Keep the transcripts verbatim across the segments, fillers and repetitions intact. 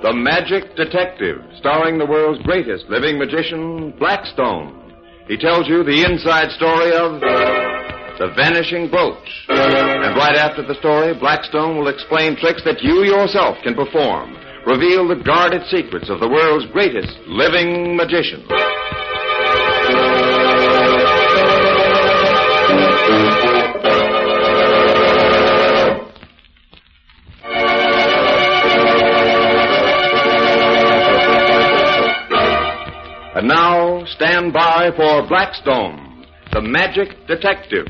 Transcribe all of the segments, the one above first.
The Magic Detective, starring the world's greatest living magician, Blackstone. He tells you the inside story of The Vanishing Brooch. And right after the story, Blackstone will explain tricks that you yourself can perform, reveal the guarded secrets of the world's greatest living magician. And now, stand by for Blackstone, the Magic Detective.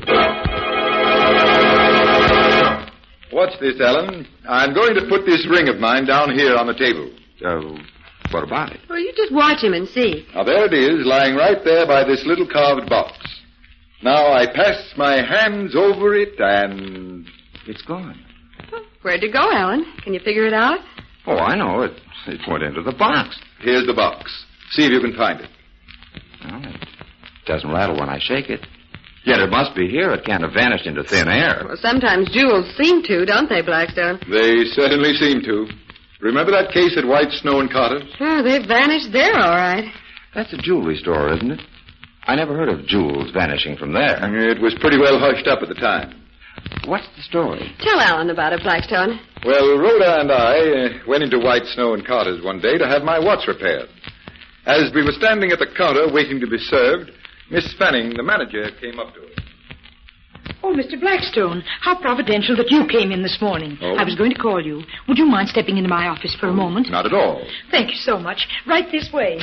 What's this, Ellen? I'm going to put this ring of mine down here on the table. Uh, what about it? Well, you just watch him and see. Now, there it is, lying right there by this little carved box. Now, I pass my hands over it, and... It's gone. Where'd it go, Alan? Can you figure it out? Oh, I know. It, it went into the box. Here's the box. See if you can find it. Well, it doesn't rattle when I shake it. Yet it must be here. It can't have vanished into thin air. Well, sometimes jewels seem to, don't they, Blackstone? They certainly seem to. Remember that case at White, Snow and Carter? Sure, they vanished there, all right. That's a jewelry store, isn't it? I never heard of jewels vanishing from there. It was pretty well hushed up at the time. What's the story? Tell Alan about it, Blackstone. Well, Rhoda and I uh, went into White, Snow and Carter's one day to have my watch repaired. As we were standing at the counter waiting to be served, Miss Fanning, the manager, came up to us. Oh, Mister Blackstone, how providential that you came in this morning. Oh? I was going to call you. Would you mind stepping into my office for a moment? Not at all. Thank you so much. Right this way.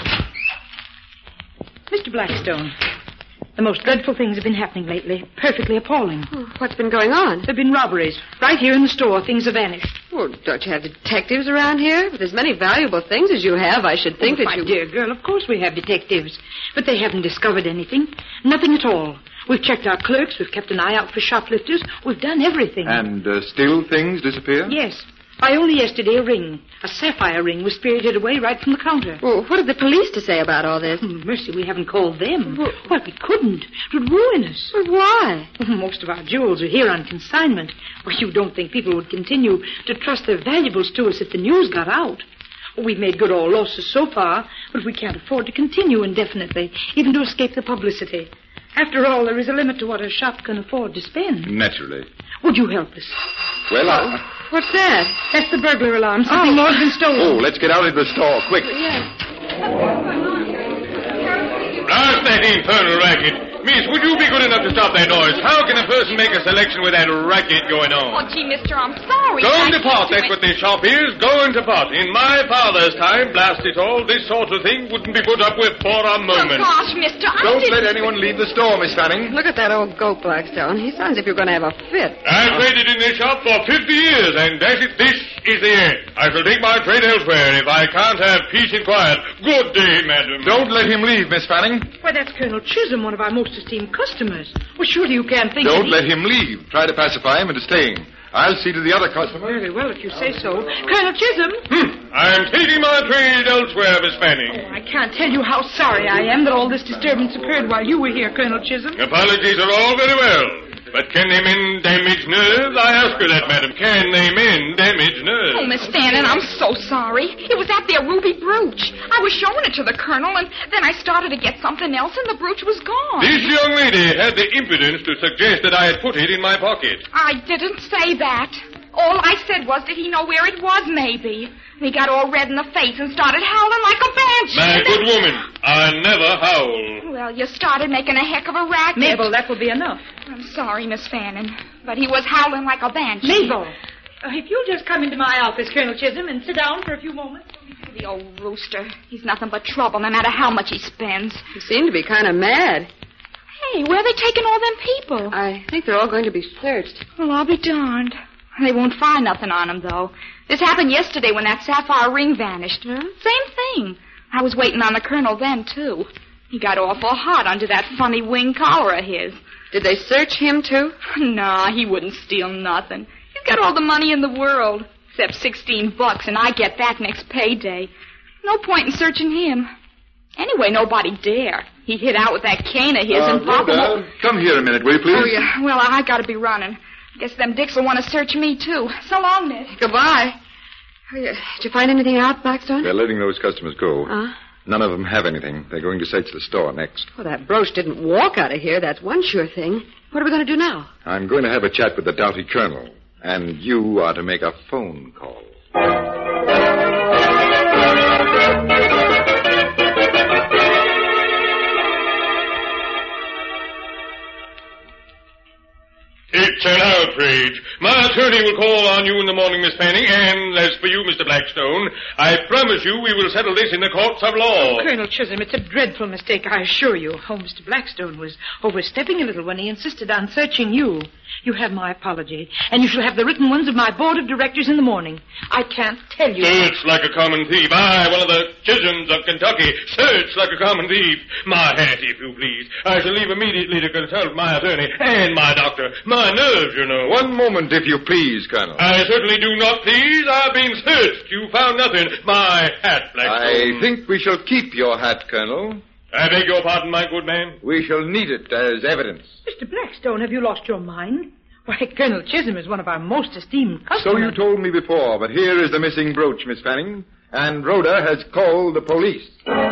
Mister Blackstone, the most dreadful things have been happening lately. Perfectly appalling. Oh, what's been going on? There have been robberies. Right here in the store, things have vanished. Well, don't you have detectives around here? With as many valuable things as you have, I should think oh, that my you... dear girl, of course we have detectives. But they haven't discovered anything. Nothing at all. We've checked our clerks. We've kept an eye out for shoplifters. We've done everything. And uh, still things disappear? Yes. Why, only yesterday a ring, a sapphire ring, was spirited away right from the counter. Well, what did the police to say about all this? Oh, mercy, we haven't called them. Well, well, we couldn't. It would ruin us. Well, why? Well, most of our jewels are here on consignment. Well, you don't think people would continue to trust their valuables to us if the news got out. Well, we've made good all losses so far, but we can't afford to continue indefinitely, even to escape the publicity. After all, there is a limit to what a shop can afford to spend. Naturally. Would you help us? Well, I... What's that? That's the burglar alarm. Something Oh. more's been stolen. Oh, let's get out into the store, quick. Yes. How's that infernal racket? Miss, would you be good enough to stop that noise? How can a person make a selection with that racket going on? Oh, gee, mister, I'm sorry. Going I to pot, can't that's do what this shop is, going to pot. In my father's time, blast it all, this sort of thing wouldn't be put up with for a Oh, moment. gosh, mister, I Don't didn't... let anyone leave the store, Miss Fanning. Look at that old goat, Blackstone. He sounds as if you're going to have a fit. I've waited in this shop for fifty years, and dash it, this is the end. I shall take my trade elsewhere if I can't have peace and quiet. Good day, madam. Don't let him leave, Miss Fanning. Why, that's Colonel Chisholm, one of our most esteemed customers. Well, surely you can't think Don't that let him leave. Try to pacify him into staying. I'll see to the other customer. Very well, if you say so. Colonel Chisholm? Hmm. I'm taking my trade elsewhere, Miss Fanning. Oh, I can't tell you how sorry I am that all this disturbance occurred while you were here, Colonel Chisholm. Apologies are all very well. But can they mend damaged nerves? I ask her that, madam. Can they mend damaged nerves? Oh, Miss Fannin, I'm so sorry. It was that there ruby brooch. I was showing it to the colonel, and then I started to get something else, and the brooch was gone. This young lady had the impudence to suggest that I had put it in my pocket. I didn't say that. All I said was, did he know where it was, maybe? And he got all red in the face and started howling like a banshee. My and good then... woman, I never howl. Well, you started making a heck of a racket. Mabel, that will be enough. I'm sorry, Miss Fannin, but he was howling like a banshee. Mabel, uh, if you'll just come into my office, Colonel Chisholm, and sit down for a few moments. The old rooster. He's nothing but trouble, no matter how much he spends. He seemed to be kind of mad. Hey, where are they taking all them people? I think they're all going to be searched. Well, I'll be darned. They won't find nothing on him, though. This happened yesterday when that sapphire ring vanished. Huh? Same thing. I was waiting on the colonel then, too. He got awful hot under that funny wing collar of his. Did they search him, too? Nah, he wouldn't steal nothing. He's got all the money in the world, except sixteen bucks, and I get that next payday. No point in searching him. Anyway, nobody dare. He hit out with that cane of his Uh, and pop him Rhoda, up. come here a minute, will you, please? Oh, yeah. Well, I gotta be running. Guess them dicks will want to search me, too. So long, Ned. Goodbye. Oh, yeah. Did you find anything out, Blackstone? They're letting those customers go. Uh? None of them have anything. They're going to search the store next. Well, that brooch didn't walk out of here. That's one sure thing. What are we going to do now? I'm going to have a chat with the doughty colonel, and you are to make a phone call. It's an outrage. My attorney will call on you in the morning, Miss Fanning, and as for you, Mister Blackstone, I promise you we will settle this in the courts of law. Oh, Colonel Chisholm, it's a dreadful mistake, I assure you. Oh, Mister Blackstone was overstepping a little when he insisted on searching you. You have my apology, and you shall have the written ones of my board of directors in the morning. I can't tell you. Search like a common thief. I, one of the Chisholms of Kentucky, search like a common thief. My hat, if you please. I shall leave immediately to consult my attorney and my doctor. My nerves, you know. One moment, if you please, Colonel. I certainly do not please. I've been searched. You found nothing. My hat, Blackstone. I think we shall keep your hat, Colonel. I beg your pardon, my good man. We shall need it as evidence. Mister Blackstone, have you lost your mind? Why, Colonel Chisholm is one of our most esteemed customers. So you told me before, but here is the missing brooch, Miss Fanning, and Rhoda has called the police.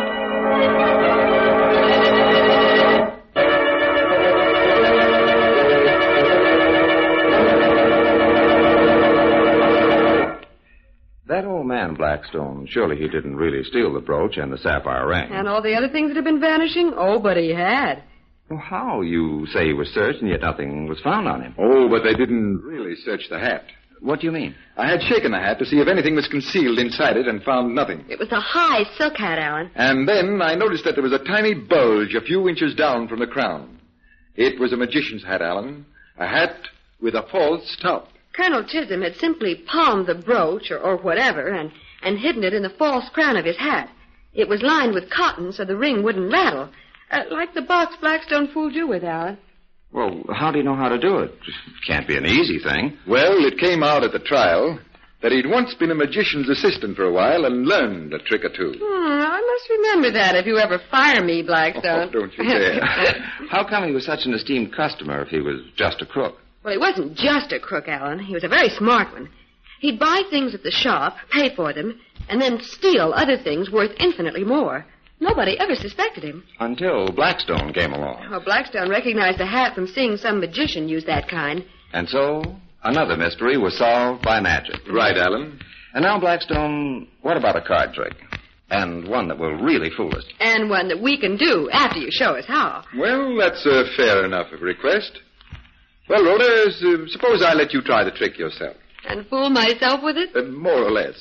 That old man, Blackstone, surely he didn't really steal the brooch and the sapphire ring. And all the other things that have been vanishing? Oh, but he had. Well, how? You say he was searched and yet nothing was found on him. Oh, but they didn't really search the hat. What do you mean? I had shaken the hat to see if anything was concealed inside it and found nothing. It was a high silk hat, Alan. And then I noticed that there was a tiny bulge a few inches down from the crown. It was a magician's hat, Alan. A hat with a false top. Colonel Chisholm had simply palmed the brooch, or, or whatever, and, and hidden it in the false crown of his hat. It was lined with cotton so the ring wouldn't rattle. Uh, like the box Blackstone fooled you with, Alan. Well, how do you know how to do it? It can't be an easy thing. Well, it came out at the trial that he'd once been a magician's assistant for a while and learned a trick or two. Hmm, I must remember that if you ever fire me, Blackstone. Oh, don't you dare. How come he was such an esteemed customer if he was just a crook? Well, he wasn't just a crook, Alan. He was a very smart one. He'd buy things at the shop, pay for them, and then steal other things worth infinitely more. Nobody ever suspected him. Until Blackstone came along. Well, Blackstone recognized the hat from seeing some magician use that kind. And so, another mystery was solved by magic. Right, Alan. And now, Blackstone, what about a card trick? And one that will really fool us. And one that we can do after you show us how. Well, that's a fair enough of a request. Well, Rhoda, uh, suppose I let you try the trick yourself. And fool myself with it? Uh, more or less.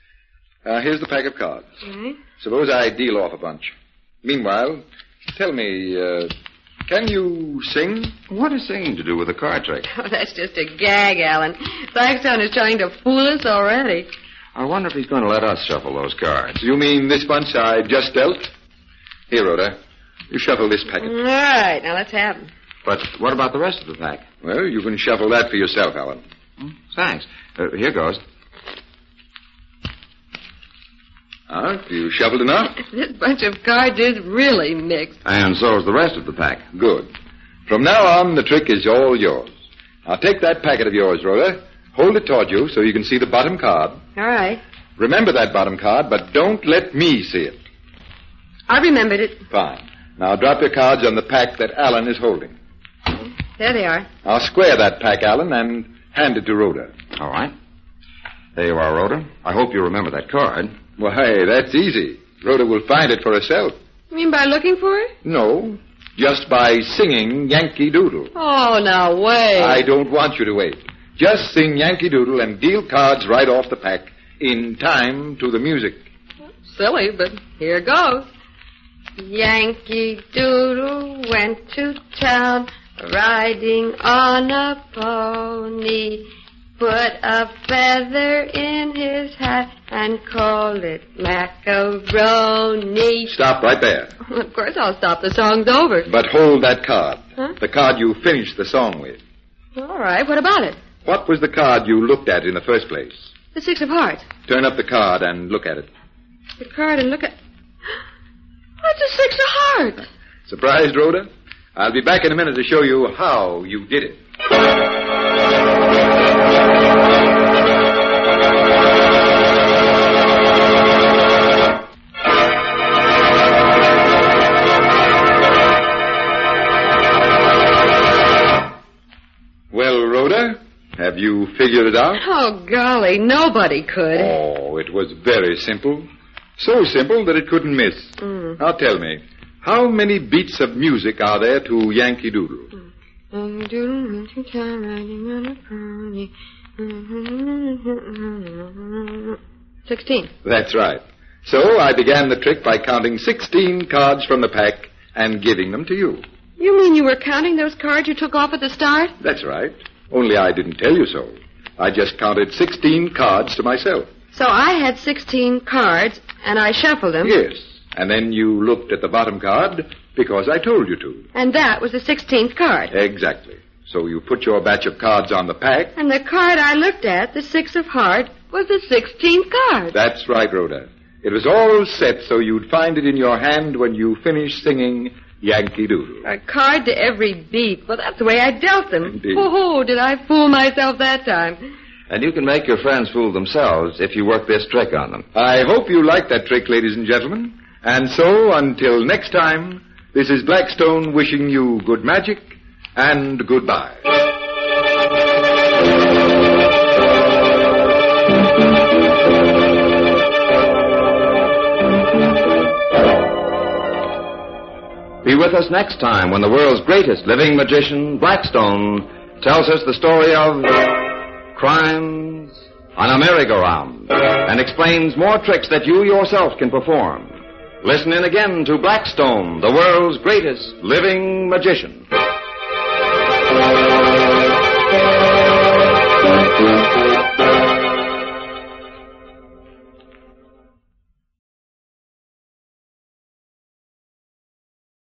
Uh, here's the pack of cards. Mm-hmm. Suppose I deal off a bunch. Meanwhile, tell me, uh, can you sing? What has singing to do with a card trick? Oh, that's just a gag, Alan. Blackstone is trying to fool us already. I wonder if he's going to let us shuffle those cards. You mean this bunch I just dealt? Here, Rhoda. You shuffle this packet. All right, now let's have them. But what about the rest of the pack? Well, you can shuffle that for yourself, Alan. Hmm, thanks. Uh, here goes. Ah, you shuffled enough? This bunch of cards is really mixed. And so is the rest of the pack. Good. From now on, the trick is all yours. Now, take that packet of yours, Rhoda. Hold it toward you so you can see the bottom card. All right. Remember that bottom card, but don't let me see it. I remembered it. Fine. Now, drop your cards on the pack that Alan is holding. There they are. Now, square that pack, Alan, and hand it to Rhoda. All right. There you are, Rhoda. I hope you remember that card. Well, hey, that's easy. Rhoda will find it for herself. You mean by looking for it? No, just by singing Yankee Doodle. Oh, now wait. I don't want you to wait. Just sing Yankee Doodle and deal cards right off the pack in time to the music. Silly, but here goes. Yankee Doodle went to town riding on a pony. Put a feather in his hat and called it macaroni. Stop right there. Of course I'll stop. The song's over. But hold that card. Huh? The card you finished the song with. All right. What about it? What was the card you looked at in the first place? The six of hearts. Turn up the card and look at it. The card and look at... That's a six of hearts. Surprised, Rhoda? I'll be back in a minute to show you how you did it. figure it out? Oh, golly, nobody could. Oh, it was very simple. So simple that it couldn't miss. Mm. Now tell me, how many beats of music are there to Yankee Doodle? Sixteen. That's right. So I began the trick by counting sixteen cards from the pack and giving them to you. You mean you were counting those cards you took off at the start? That's right. Only I didn't tell you so. I just counted sixteen cards to myself. So I had sixteen cards, and I shuffled them. Yes. And then you looked at the bottom card because I told you to. And that was the sixteenth card. Exactly. So you put your batch of cards on the pack. And the card I looked at, the six of heart, was the sixteenth card. That's right, Rhoda. It was all set so you'd find it in your hand when you finished singing Yankee Doodle. A card to every beat. Well, that's the way I dealt them. Indeed. Oh, did I fool myself that time? And you can make your friends fool themselves if you work this trick on them. I hope you like that trick, ladies and gentlemen. And so, until next time, this is Blackstone wishing you good magic and goodbye. Be with us next time when the world's greatest living magician, Blackstone, tells us the story of crimes on a merry-go-round and explains more tricks that you yourself can perform. Listen in again to Blackstone, the world's greatest living magician.